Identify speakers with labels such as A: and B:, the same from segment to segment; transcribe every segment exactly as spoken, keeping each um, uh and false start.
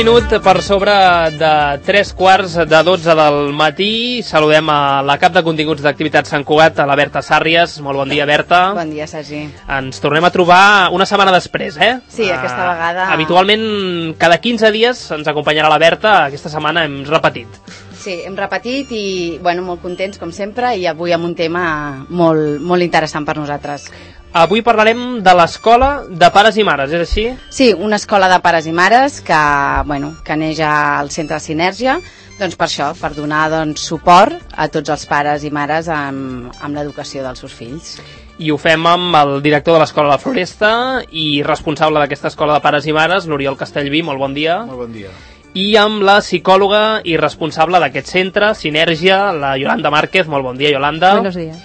A: minut per sobre de tres quarts de dotze del matí. Saludem a la cap de continguts d'activitats Sant Cugat, a la Berta Sàrries. Molt bon dia, Berta.
B: Bon dia, Sergi.
A: Ens tornem a trobar una setmana després, eh?
B: Sí, aquesta uh, vegada...
A: Habitualment, cada quinze dies ens acompanyarà la Berta. Aquesta setmana hem repetit.
B: Sí, hem repetit i, bueno, molt contents, com sempre, i avui amb un tema molt, molt interessant per nosaltres.
A: Avui parlarem de l'escola de pares i mares, és així?
B: Sí, una escola de pares i mares que, bueno, que neix al Centre Sinèrgia, doncs per això, per donar doncs, suport a tots els pares i mares amb, amb l'educació dels seus fills.
A: I ho fem amb el director de l'Escola La Floresta i responsable d'aquesta escola de pares i mares, l'Oriol Castellví. Molt bon dia.
C: Molt bon dia.
A: I amb la psicòloga i responsable d'aquest centre, Sinèrgia, la Yolanda Márquez. Molt bon dia, Yolanda.
D: Buenos días.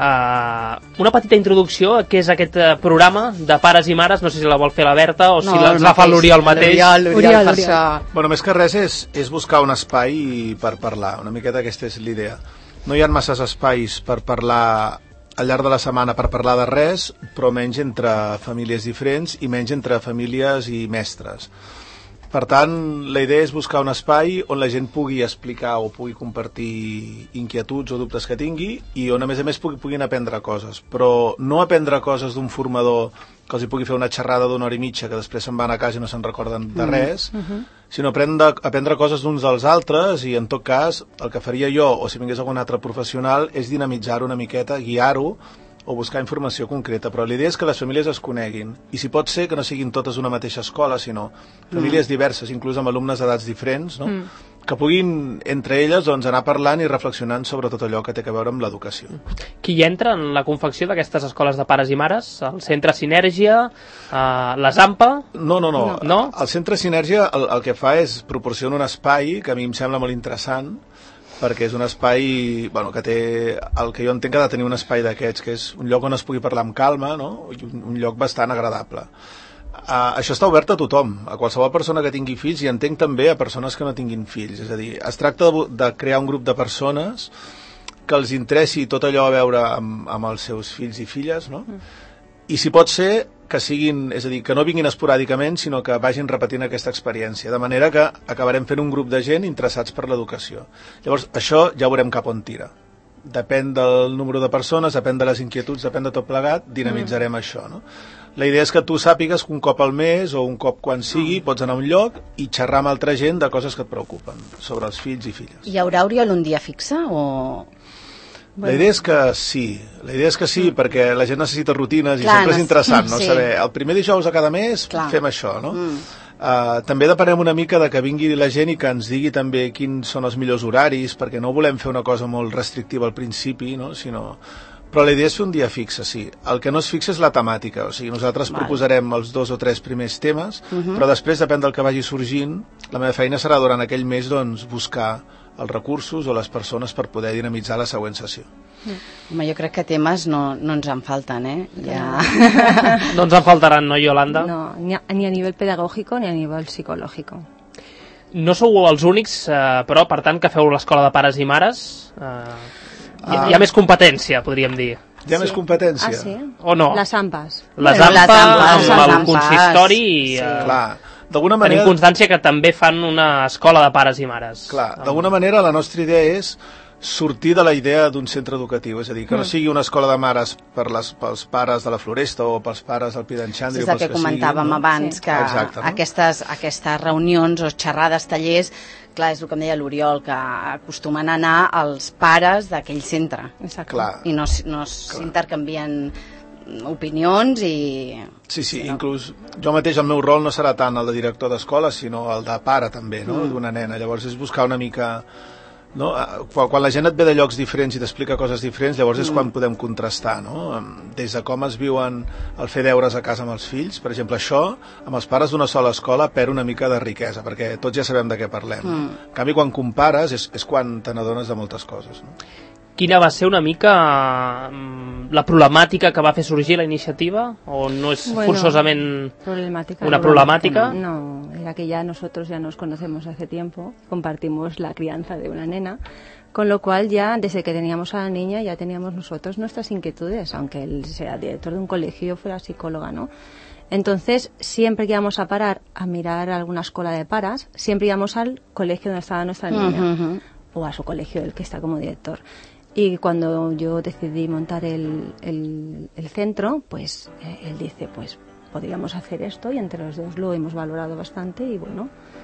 A: Uh, una petita introducció a què és aquest uh, programa de pares i mares. No sé si la vol fer la Berta o
B: no,
A: si la, la fa l'Oriol mateix.
B: L'Oriol, l'Oriol, per això.
C: Bueno, més que res és, és buscar un espai per parlar. Una miqueta aquesta és l'idea. No hi ha masses espais per parlar al llarg de la setmana, per parlar de res, però menys entre famílies diferents i menys entre famílies i mestres. Per tant, la idea és buscar un espai on la gent pugui explicar o pugui compartir inquietuds o dubtes que tingui i on, a més a més, puguin aprendre coses. Però no aprendre coses d'un formador que els hi pugui fer una xerrada d'una hora i mitja que després se'n van a casa i no se'n recorden de res, mm -hmm. sinó aprendre, aprendre coses d'uns dels altres i, en tot cas, el que faria jo, o si vingués algun altre professional, és dinamitzar-ho una miqueta, guiar-ho, o buscar informació concreta, però l'idea és que les famílies es coneguin, i si pot ser que no siguin totes una mateixa escola, sinó famílies mm. diverses, inclús amb alumnes d'edats diferents, no? Mm. que puguin, entre elles, doncs, anar parlant i reflexionant sobre tot allò que té a veure amb l'educació.
A: Qui hi entra en la confecció d'aquestes escoles de pares i mares? El Centre Sinèrgia, eh, la Zampa?
C: No, no, no.
A: no?
C: El Centre Sinèrgia el, el que fa és proporcionar un espai que a mi em sembla molt interessant, perquè és un espai, bueno, que té, el que jo entenc que ha de tenir un espai d'aquests, que és un lloc on es pugui parlar amb calma, no? I un, un lloc bastant agradable. Uh, això està obert a tothom, a qualsevol persona que tingui fills, i entenc també a persones que no tinguin fills. És a dir, es tracta de, de crear un grup de persones que els interessi tot allò a veure amb, amb els seus fills i filles, no? Mm. I si pot ser que siguin, és a dir, que no vinguin esporàdicament, sinó que vagin repetint aquesta experiència, de manera que acabarem fent un grup de gent interessats per l'educació. Llavors, això ja veurem cap on tira. Depèn del número de persones, depèn de les inquietuds, depèn de tot plegat, dinamitzarem mm. això, no? La idea és que tu sàpigues que un cop al mes o un cop quan sigui, mm. pots anar a un lloc i xerrar amb altra gent de coses que et preocupen, sobre els fills i filles.
B: Hi haurà, Oriol, un dia fixe o...
C: La idea és que sí, la idea és que sí, mm. perquè la gent necessita rutines. Clar, i sempre és interessant, no? Sí. Saber, el primer dijous a cada mes Clar. fem això, no? Mm. Uh, també depenem una mica de que vingui la gent i que ens digui també quins són els millors horaris, perquè no volem fer una cosa molt restrictiva al principi, no? Sinó... Però la idea és fer un dia fixe, sí. El que no es fixa és la temàtica, o sigui, nosaltres vale. proposarem els dos o tres primers temes, uh-huh. però després, depèn del que vagi sorgint, la meva feina serà durant aquell mes, doncs, buscar els recursos o les persones per poder dinamitzar la següent sessió.
B: Home, jo crec que temes no, no ens en falten, eh? Ja...
A: no ens en faltaran, no, Yolanda?
D: No, ni a, ni a nivell pedagògic ni a nivell psicològic.
A: No sou els únics, eh, però, per tant, que feu l'escola de pares i mares... Eh... Hi, hi ha més competència, podríem dir.
C: Hi ha sí. més competència?
D: Ah, sí?
A: O no?
D: Les AMPAs.
A: Les
B: bueno,
A: AMPAs, amb el
B: AMPAs.
A: consistori i...
B: Sí.
A: Eh,
C: Clar, d'alguna manera...
A: Tenim constància que també fan una escola de pares i mares.
C: Clar, d'alguna manera la nostra idea és sortir de la idea d'un centre educatiu, és a dir, que no sigui una escola de mares per les, pels pares de la Floresta o pels pares del Pi d'en Xandri.
B: És el que, que comentàvem
C: siguin, no?
B: abans, sí. que
C: Exacte, no?
B: aquestes, aquestes reunions o xerrades, tallers, clar, és el que em deia l'Oriol, que acostumen a anar als pares d'aquell centre.
D: Exacte.
C: Clar.
B: I no, no s'intercanvien opinions i...
C: Sí, sí, sinó... inclús jo mateix el meu rol no serà tant el de director d'escola, sinó el de pare també, no? Mm. d'una nena. Llavors és buscar una mica... No? Quan la gent et ve de llocs diferents i t'explica coses diferents, llavors és mm. quan podem contrastar, no? Des de com es viuen el fer deures a casa amb els fills, per exemple, això amb els pares d'una sola escola perd una mica de riquesa, perquè tots ja sabem de què parlem. Mm. En canvi, quan compares és, és quan te n'adones de moltes coses, no?
A: Quina va ser una mica la problemàtica que va fer sorgir la iniciativa? ¿O no es bueno, forzosamente
D: problemática,
A: una problemática?
D: No, era que ya nosotros ya nos conocemos hace tiempo, compartimos la crianza de una nena, con lo cual ya desde que teníamos a la niña ya teníamos nosotros nuestras inquietudes, aunque él sea director de un colegio, fuera psicóloga, ¿no? Entonces, siempre que íbamos a parar a mirar alguna escuela de paras, siempre íbamos al colegio donde estaba nuestra niña, uh-huh. o a su colegio, el que está como director. Y cuando yo decidí montar el, el, el centro, pues eh, él dice, pues podríamos hacer esto, y entre los dos lo hemos valorado bastante, y bueno,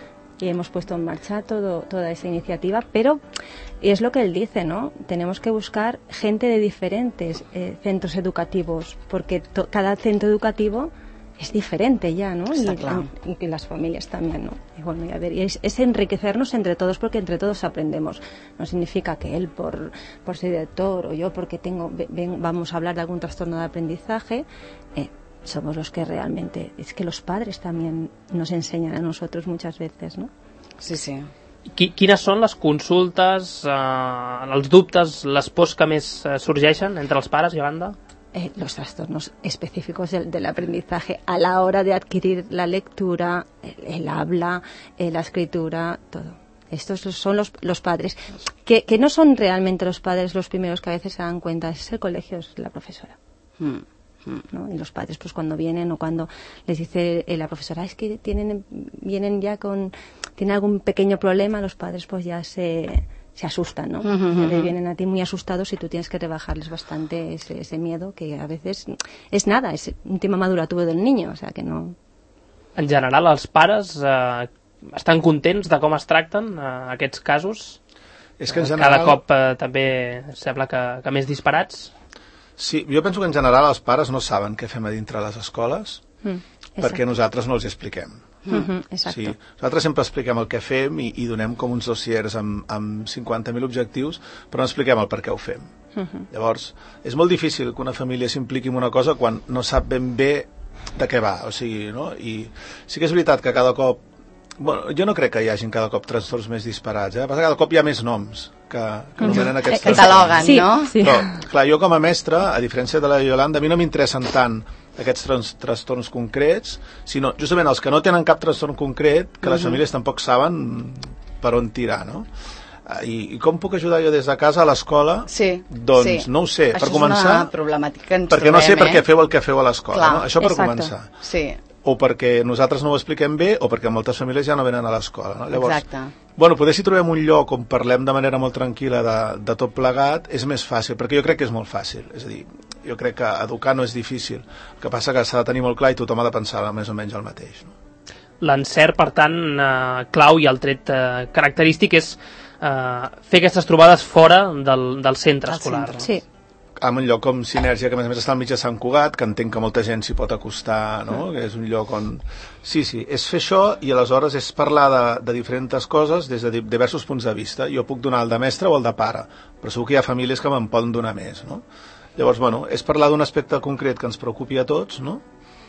D: y hemos puesto en marcha todo, toda esa iniciativa, pero es lo que él dice, ¿no? Tenemos que buscar gente de diferentes eh, centros educativos, porque to, cada centro educativo es diferente ya, ¿no?
B: Está
D: y,
B: claro.
D: y, y las familias también, ¿no? Y bueno, y a ver, y es, es enriquecernos entre todos, porque entre todos aprendemos. No significa que él por, por ser director o yo porque tengo ven, vamos a hablar de algún trastorno de aprendizaje. Eh, somos los que realmente, es que los padres también nos enseñan a nosotros muchas veces, ¿no?
B: Sí, sí.
A: Quines són les consultes, eh, els dubtes, les pors que més eh, sorgeixen entre els pares, Yolanda?
D: Eh, los trastornos específicos del, del aprendizaje a la hora de adquirir la lectura, el, el habla, eh, la escritura, todo. Estos son los, los padres, que, que no son realmente los padres los primeros que a veces se dan cuenta, es el colegio, es la profesora. Hmm. ¿No? Y los padres, pues cuando vienen o cuando les dice eh, la profesora, es que tienen, vienen ya con, tienen algún pequeño problema, los padres pues ya se... se asustan, ¿no? Uh-huh. Les vienen a ti muy asustados y tú tienes que rebajarles bastante ese, ese miedo, que a veces es nada, es un tema madurativo del niño, o sea que no...
A: En general, els pares eh, estan contents de com es tracten eh, aquests casos?
C: És que en general...
A: Cada cop eh, també sembla que, que més disparats?
C: Sí, jo penso que en general els pares no saben què fem a dintre les escoles, mm, perquè nosaltres no els expliquem.
D: Uh-huh, exacte.
C: Sí, nosaltres sempre expliquem el que fem i, i donem com uns dossiers amb, amb cinquanta mil objectius, però no expliquem el per què ho fem. Uh-huh. Llavors, és molt difícil que una família s'impliqui en una cosa quan no sap ben bé de què va, o sigui, no? I sí que és veritat que cada cop, bueno, jo no crec que hi hagi cada cop trastorns més disparats, eh? Cada cop hi ha més noms que, que anomenen aquests
B: trastorns. Cataloguen,
D: sí,
B: no?
D: Sí.
C: Però, clar, jo com a mestre, a diferència de la Yolanda, a mi no m'interessen tant aquests trans, trastorns concrets, sinó justament els que no tenen cap trastorn concret, que les famílies tampoc saben per on tirar, no? I, i com puc ajudar jo des de casa a l'escola?
B: Sí,
C: doncs
B: sí.
C: No ho sé,
B: això
C: per començar...
B: Això és una problemàtica que ens
C: perquè
B: trobem,
C: no sé per què
B: eh?
C: feu el que feu a l'escola, no? Això per
B: exacte.
C: començar.
B: Sí.
C: O perquè nosaltres no ho expliquem bé, o perquè moltes famílies ja no venen a l'escola, no? Llavors,
B: exacte.
C: Bueno, poder si trobem un lloc on parlem de manera molt tranquil·la de, de tot plegat és més fàcil, perquè jo crec que és molt fàcil, és a dir, jo crec que educar no és difícil, el que passa que s'ha de tenir molt clar i tothom ha de pensar més o menys el mateix, no?
A: L'encert, per tant, eh, clau i el tret eh, característic és eh, fer aquestes trobades fora del, del centre
B: del
A: escolar.
B: Centre.
D: Sí.
C: En un lloc com Sinèrgia, que a més a més està al mig de Sant Cugat, que entenc que molta gent s'hi pot acostar, no? Que és un lloc on... Sí, sí, és fer això i aleshores és parlar de, de diferents coses des de diversos punts de vista. Jo puc donar el de mestre o el de pare, però segur que hi ha famílies que me'n poden donar més, no? Llavors, bueno, és parlar d'un aspecte concret que ens preocupi a tots, no?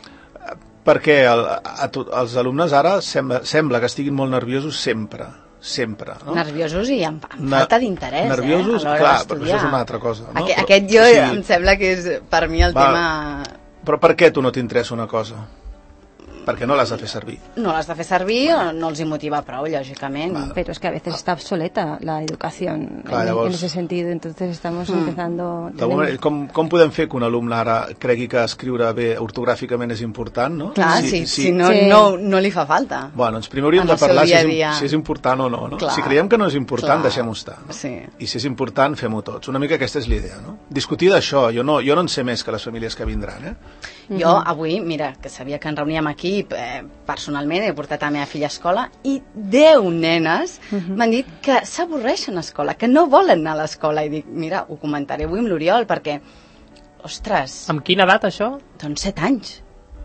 C: Perquè el, a to, els alumnes ara sembla, sembla que estiguin molt nerviosos sempre, sempre, no?
B: Nerviosos i amb, amb falta d'interès,
C: nerviosos,
B: eh?
C: clar, però això és una altra cosa, no?
B: Aquest, aquest jo sí, em sembla que és per mi el
C: va,
B: tema...
C: Però per què tu no t'interessa una cosa? Perquè no l'has de fer servir.
B: No l'has de fer servir, no els hi motiva prou, lógicament.
C: Vale.
D: Pero es que a veces está obsoleta la educación
C: Clar,
D: en,
C: llavors...
D: en ese sentido, entonces estamos mm. empezando...
C: Tenemos... Com, com podem fer que un alumne ara cregui que escriure bé ortogràficament és important, no?
B: Clar,
C: si,
B: si,
C: si,
B: si no,
D: sí.
B: no, no li fa falta.
C: Bueno, doncs primer hauríem
B: En
C: de
B: el seu
C: parlar si
B: dia a
C: és,
B: dia.
C: si és important o no, no?
B: Clar.
C: Si creiem que no és important,
B: Clar.
C: deixem-ho estar. No?
B: Sí.
C: I si és important, fem-ho tots. Una mica aquesta és l'idea, no? Discutir d'això, jo no, jo no en sé més que les famílies que vindran, eh?
B: Mm-hmm. Jo avui, mira, que sabia que ens reuníem aquí, eh, personalment he portat a la meva filla a escola i deu nenes mm-hmm. m'han dit que s'avorreixen a escola, que no volen anar a l'escola, i dic, mira, ho comentaré avui amb l'Oriol, perquè, ostres...
A: Amb quina edat, això?
B: Doncs set anys.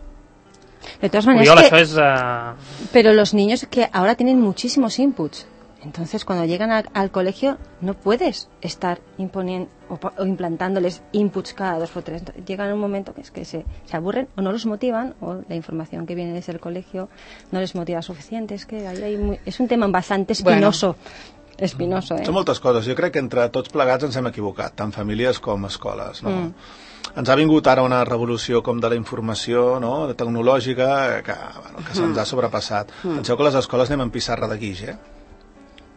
D: De todas maneras,
A: Oriol,
D: que...
A: això és... Uh...
D: Pero los niños que ahora tienen muchísimos inputs. Entonces, cuando llegan a, al colegio, no puedes estar imponiendo o, o implantándoles inputs cada dos o tres. Llegan un momento que es que se, se aburren o no los motivan, o la información que viene desde el colegio no les motiva suficiente. Es que ahí hay muy, es un tema bastante espinoso. Bueno. Espinoso, eh?
C: Són moltes coses. Jo crec que entre tots plegats ens hem equivocat, tant famílies com escoles, no? Mm. Ens ha vingut ara una revolució com de la informació, no? Tecnològica, que, bueno, que se'ns ha sobrepassat. Mm. Penseu que les escoles anem amb pissarra de guix, eh?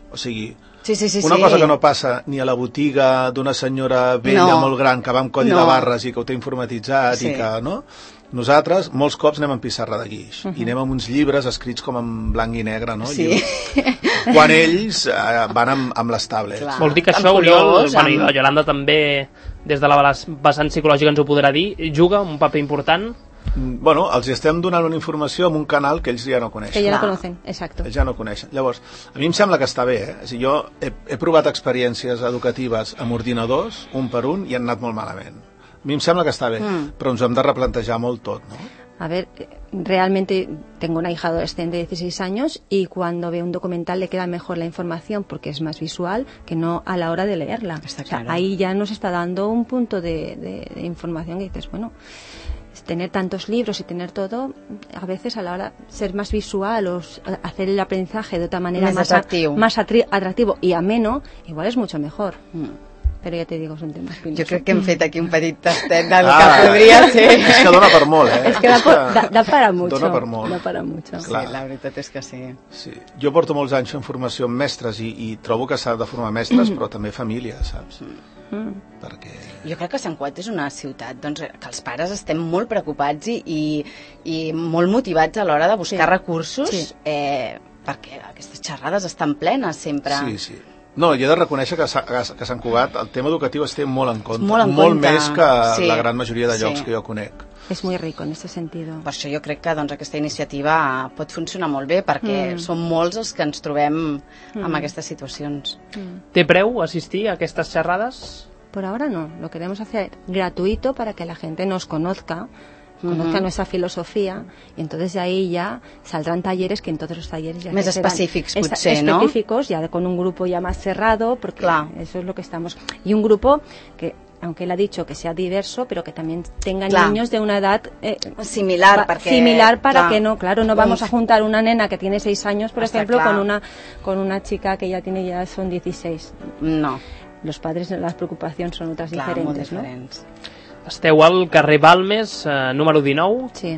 C: O sigui,
B: sí, sí, sí,
C: una
B: sí.
C: cosa que no passa ni a la botiga d'una senyora vella
B: no.
C: molt gran que va amb codi
B: no.
C: de barres i que ho té informatitzat
B: sí.
C: i que, no? Nosaltres molts cops anem amb pissarra de guix uh -huh. i anem amb uns llibres escrits com en blanc i negre, no?
B: Sí.
C: Llibres. Quan ells eh, van amb, amb les tablets.
A: Clar. Vols dir que això, Oriol, bueno, i la Yolanda també, des de la vessant psicològica ens ho podrà dir, juga un paper important?
C: Bueno, els estem donant una informació en un canal que ells ja no coneixen.
D: Que ja no coneixen, exacto.
C: Ells ja no coneixen. Llavors, a mi em sembla que està bé, eh? És a dir, jo he, he provat experiències educatives amb ordinadors, un per un, i han anat molt malament. A mi em sembla que està bé, mm. però ens hem de replantejar molt tot, ¿no?
D: A ver, realmente tengo una hija adolescente de dieciséis años y cuando ve un documental le queda mejor la información porque es más visual que no a la hora de leerla.
B: Está
D: claro.
B: O sea,
D: ahí ya nos está dando un punto de, de, de información que dices, bueno, tener tantos libros y tener todo, a veces a la hora de ser más visual o hacer el aprendizaje de otra manera
B: más,
D: más
B: atractivo.
D: A, más atri atractivo y ameno, igual es mucho mejor. Mm. Però ja te digo, és un tema espinoso.
B: Jo crec que hem fet aquí un petit tastet del
C: ah,
B: que podria ser.
C: És que dona per molt, eh?
D: És que da, da, da para mucho.
C: Dona per molt.
D: Da para mucho.
B: Sí, la veritat és que sí.
C: sí. Jo porto molts anys fent formació amb mestres i, i trobo que s'ha de formar mestres, mm. però també famílies, saps? Mm. Perquè...
B: Jo crec que Sant Cugat és una ciutat doncs, que els pares estem molt preocupats i, i, i molt motivats a l'hora de buscar sí. recursos sí. Eh, perquè aquestes xerrades estan plenes sempre.
C: Sí, sí. No, jo he de reconèixer que a Sant Cugat el tema educatiu es té molt en compte.
B: Molt, en
C: molt
B: compte.
C: més que
B: sí.
C: la gran majoria de llocs
B: sí.
C: que jo conec.
D: És molt rico en aquest sentit.
B: Per això jo crec que doncs, aquesta iniciativa pot funcionar molt bé, perquè mm. som molts els que ens trobem mm. amb aquestes situacions.
A: Mm. Té preu assistir a aquestes xerrades?
D: Por ahora no, lo queremos hacer gratuito para que la gente nos conozca, conozca uh-huh. nuestra filosofía, y entonces de ahí ya saldrán talleres que en todos los talleres ya
B: más
D: se
B: específicos,
D: dan,
B: potser,
D: ¿no? Específicos, ya con un grupo ya más cerrado, porque claro. eso es lo que estamos. Y un grupo que, aunque él ha dicho que sea diverso, pero que también tenga claro. niños de una edad eh,
B: similar, porque,
D: similar para
B: claro.
D: que no, claro, no vamos a juntar una nena que tiene seis años, por
B: Hasta
D: ejemplo,
B: claro.
D: con una con una chica que ya tiene ya son dieciséis.
B: No.
D: Los padres, las preocupacions són otras
B: Clar,
D: diferentes,
B: molt diferents.
D: ¿no?
A: Esteu al carrer Balmes, eh, número dinou,
D: sí.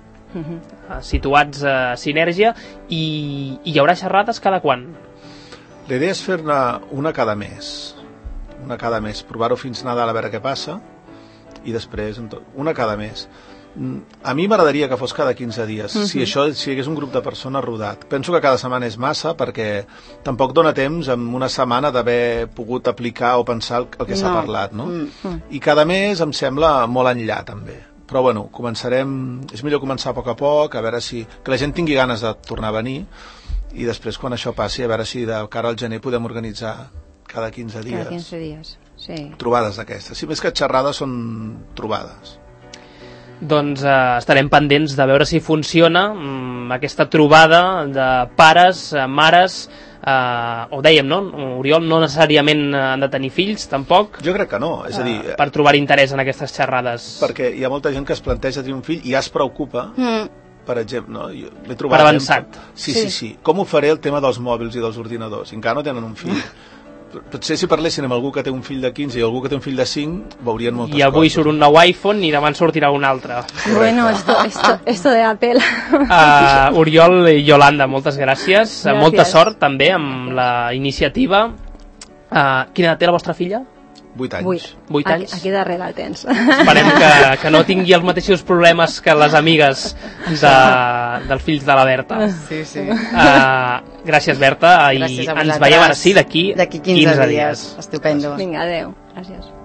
D: uh-huh.
A: situats a Sinèrgia, i, i hi haurà xerrades cada quan?
C: La idea és fer-ne una cada mes, una cada mes, provar-ho fins Nadal a veure què passa, i després una cada mes. A mi m'agradaria que fos cada quinze dies, uh-huh. si això si hi hagués un grup de persones rodat. Penso que cada setmana és massa, perquè tampoc dona temps en una setmana d'haver pogut aplicar o pensar el, el que no. s'ha parlat, no? Uh-huh. I cada mes em sembla molt enllà, també. Però, bueno, començarem... És millor començar a poc a poc, a veure si... Que la gent tingui ganes de tornar a venir, i després, quan això passi, a veure si de cara al gener podem organitzar cada quinze dies.
D: Cada quinze dies, sí.
C: Trobades d'aquestes. Si més que xerrades, són trobades.
A: Doncs eh, estarem pendents de veure si funciona mm, aquesta trobada de pares, eh, mares, eh, ho dèiem, no? Oriol, no necessàriament han de tenir fills, tampoc.
C: Jo crec que no, és a dir...
A: Eh, per trobar interès en aquestes xerrades.
C: Perquè hi ha molta gent que es planteja tenir un fill i ja es preocupa, mm. per exemple, no? Jo m'he trobat...
A: Per avançat.
C: Sí, sí, sí, sí. Com ho faré el tema dels mòbils i dels ordinadors? Encara no tenen un fill. Potser si parlessin amb algú que té un fill de quinze i algú que té un fill de cinc, veurien moltes coses.
A: I avui surt un nou iPhone i demà en sortirà un altre.
D: Bueno, esto, esto, esto de Apple.
A: Uh, Oriol i Yolanda, moltes gràcies. gràcies. Molta sort també amb la iniciativa. Uh, quina edat té la vostra filla?
C: Vuit anys.
D: Vuit.
A: Vuit anys.
D: Aquí, aquí darrere el tens.
A: Esperem que, que no tingui els mateixos problemes que les amigues de, dels fills de la Berta.
B: Sí, sí.
A: Uh, gràcies, Berta, gràcies i ens veiem ara sí d'aquí
B: quinze, quinze dies. Estupendo.
D: Vinga, adeu. Gràcies.